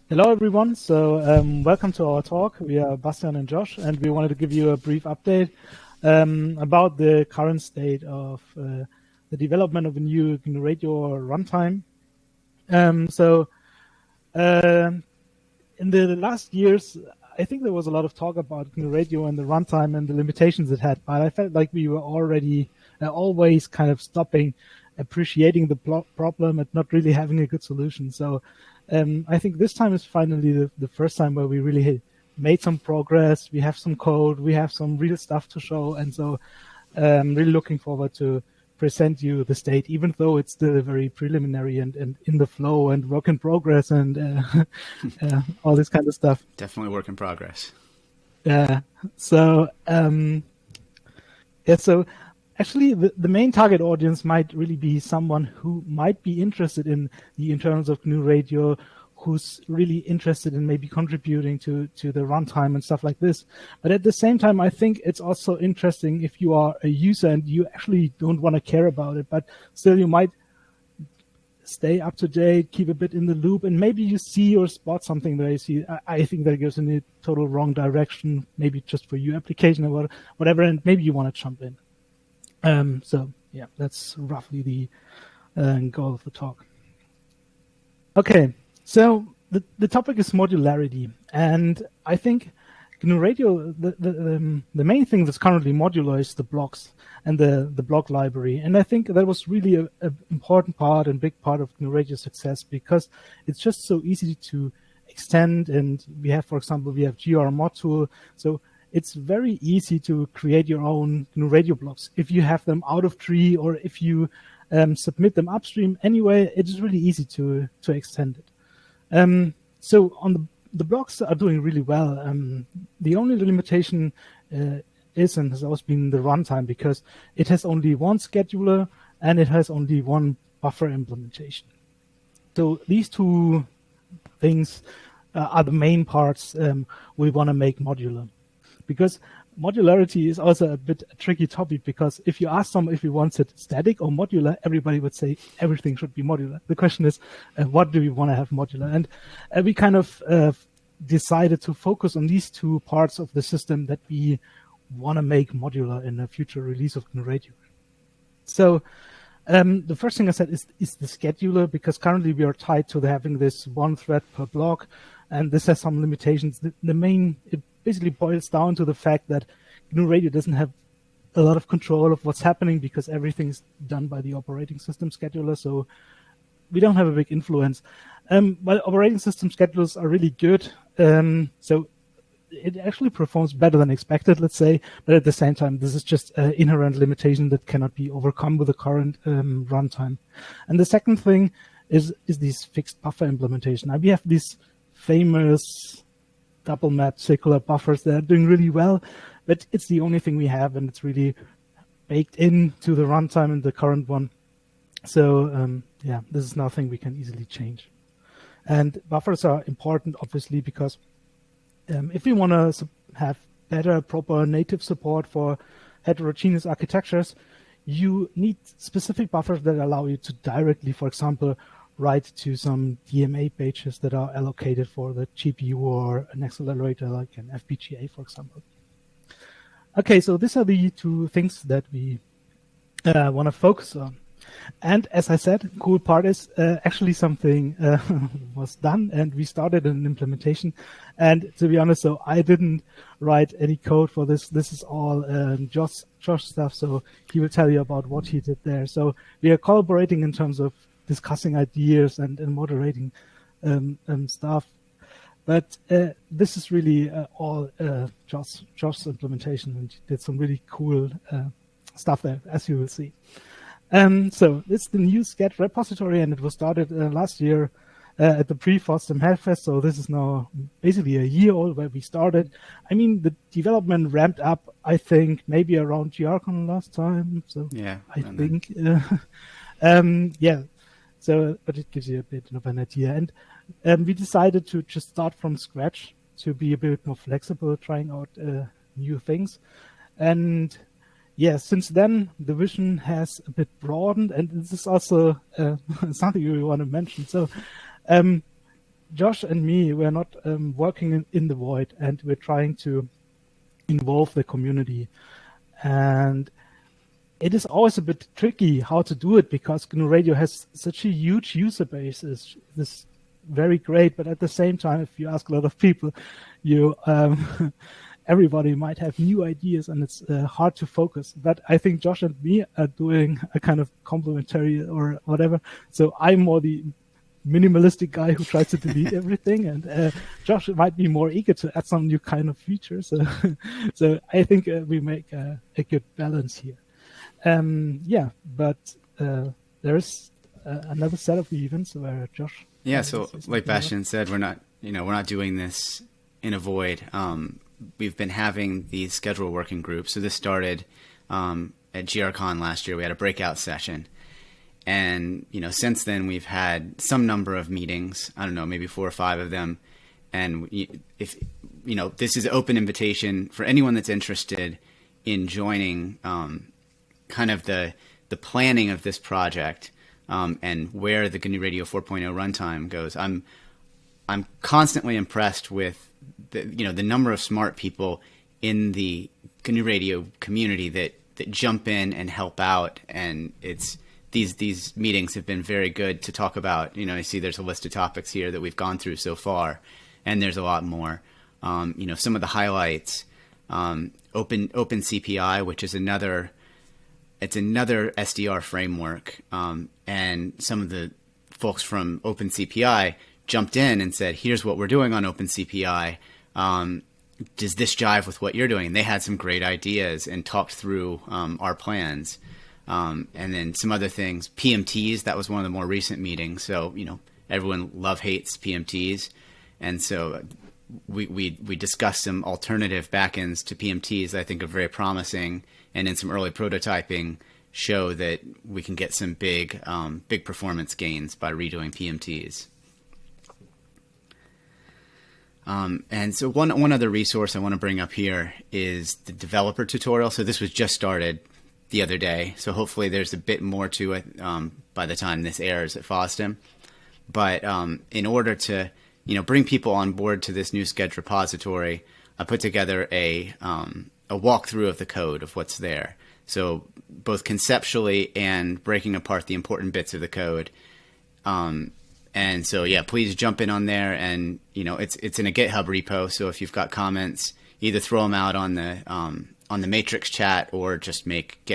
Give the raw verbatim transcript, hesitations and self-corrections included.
Hello, everyone. So um, welcome to our talk. We are Bastian and Josh, and we wanted to give you a brief update um, about the current state of uh, the development of a new GNU Radio runtime. Um, so uh, in the last years, I think there was a lot of talk about GNU Radio and the runtime and the limitations it had, but I felt like we were already uh, always kind of stopping appreciating the pl- problem and not really having a good solution. So um, I think this time is finally the, the first time where we really made some progress. We have some code, we have some real stuff to show, and so I'm um, really looking forward to present you the state, even though it's still very preliminary and, and in the flow and work in progress and uh, uh, all this kind of stuff. Definitely work in progress. Yeah. So um, yeah. So. Actually, the, the main target audience might really be someone who might be interested in the internals of GNU Radio, who's really interested in maybe contributing to, to the runtime and stuff like this. But at the same time, I think it's also interesting if you are a user and you actually don't want to care about it, but still you might stay up to date, keep a bit in the loop, and maybe you see or spot something that I see. I, I think that goes in the total wrong direction, maybe just for your application or whatever, and maybe you want to jump in. Um, so, yeah, that's roughly the uh, goal of the talk. Okay, so the, the topic is modularity. And I think GNU Radio, the, the, um, the main thing that's currently modular is the blocks and the, the block library. And I think that was really an important part and big part of GNU Radio's success because it's just so easy to extend. And we have, for example, we have G R mod tool. So it's very easy to create your own GNU Radio blocks. If you have them out of tree or if you um, submit them upstream anyway, it is really easy to to extend it. Um, so on the the blocks are doing really well. Um, the only limitation uh, is and has always been the runtime because it has only one scheduler and it has only one buffer implementation. So these two things uh, are the main parts um, we want to make modular. Because modularity is also a bit a tricky topic because if you ask someone if he wants it static or modular, everybody would say everything should be modular. The question is, uh, what do we want to have modular? And uh, we kind of uh, decided to focus on these two parts of the system that we want to make modular in a future release of GNU Radio. So um, the first thing I said is, is the scheduler, because currently we are tied to the, having this one thread per block, and this has some limitations. The, the main... It, basically boils down to the fact that GNU Radio doesn't have a lot of control of what's happening because everything's done by the operating system scheduler, so we don't have a big influence. Um, but operating system schedulers are really good, um, so it actually performs better than expected, let's say, but at the same time, this is just an inherent limitation that cannot be overcome with the current um, runtime. And the second thing is, is this fixed buffer implementation. Now, we have these famous double map circular buffers that are doing really well, but it's the only thing we have, and it's really baked into the runtime in the current one. So um, yeah, this is nothing we can easily change. And buffers are important, obviously, because um, if we want to have better, proper native support for heterogeneous architectures, you need specific buffers that allow you to directly, for example, write to some D M A pages that are allocated for the G P U or an accelerator like an F P G A, for example. Okay, so these are the two things that we uh, want to focus on. And as I said, cool part is uh, actually something uh, was done and we started an implementation. And to be honest, so I didn't write any code for this. This is all um, Josh, Josh stuff, so he will tell you about what he did there. So we are collaborating in terms of discussing ideas and, and moderating um, um, stuff. But uh, this is really uh, all uh, Josh, Josh's implementation, and he did some really cool uh, stuff there, as you will see. Um, so it's the new Sketch repository, and it was started uh, last year uh, at the pre-FOSDEM Hellfest. So this is now basically a year old where we started. I mean, the development ramped up, I think, maybe around GRCon last time. So yeah, I think, uh, um, yeah. So, but it gives you a bit of an idea. And um, we decided to just start from scratch to be a bit more flexible, trying out uh, new things. And yeah, since then, the vision has a bit broadened, and this is also uh, something we want to mention. So um, Josh and me, we're not um, working in, in the void, and we're trying to involve the community. And it is always a bit tricky how to do it because G N U Radio has such a huge user base. It's, it's very great, but at the same time, if you ask a lot of people, you um, everybody might have new ideas, and it's uh, hard to focus. But I think Josh and me are doing a kind of complementary or whatever. So I'm more the minimalistic guy who tries to delete everything, and uh, Josh might be more eager to add some new kind of features. So, so I think uh, we make a, a good balance here. Um, yeah, but uh, there's uh, another set of events where Josh. Yeah, so like Bastian said, we're not, you know, we're not doing this in a void. Um, we've been having these schedule working groups. So this started um, at GRCon last year. We had a breakout session. And, you know, since then we've had some number of meetings, I don't know, maybe four or five of them. And if, you know, this is an open invitation for anyone that's interested in joining um, kind of the, the planning of this project um, and where the G N U Radio four point oh runtime goes. I'm, I'm constantly impressed with the, you know, the number of smart people in the G N U Radio community that, that jump in and help out. And it's, These these meetings have been very good to talk about. You know, I see there's a list of topics here that we've gone through so far, and there's a lot more. Um, you know, some of the highlights, um, Open Open C P I, which is another, it's another S D R framework, um, and some of the folks from Open C P I jumped in and said, "Here's what we're doing on Open C P I. Um, does this jive with what you're doing?" And they had some great ideas and talked through um, our plans. Um, and then some other things, P M Ts, that was one of the more recent meetings. So, you know, everyone love hates P M Ts. And so we, we, we discussed some alternative backends to P M Ts that I think are very promising. And in some early prototyping show that we can get some big, um, big performance gains by redoing P M Ts. Um, and so one, one other resource I want to bring up here is the developer tutorial. So this was just started the other day, so hopefully there's a bit more to it um, by the time this airs at FOSDEM. But um, in order to, you know, bring people on board to this new Sched repository, I put together a um, a walkthrough of the code of what's there. So both conceptually and breaking apart the important bits of the code. Um, and so yeah, please jump in on there, and you know, it's it's in a GitHub repo. So if you've got comments, either throw them out on the um, on the Matrix chat or just make GitHub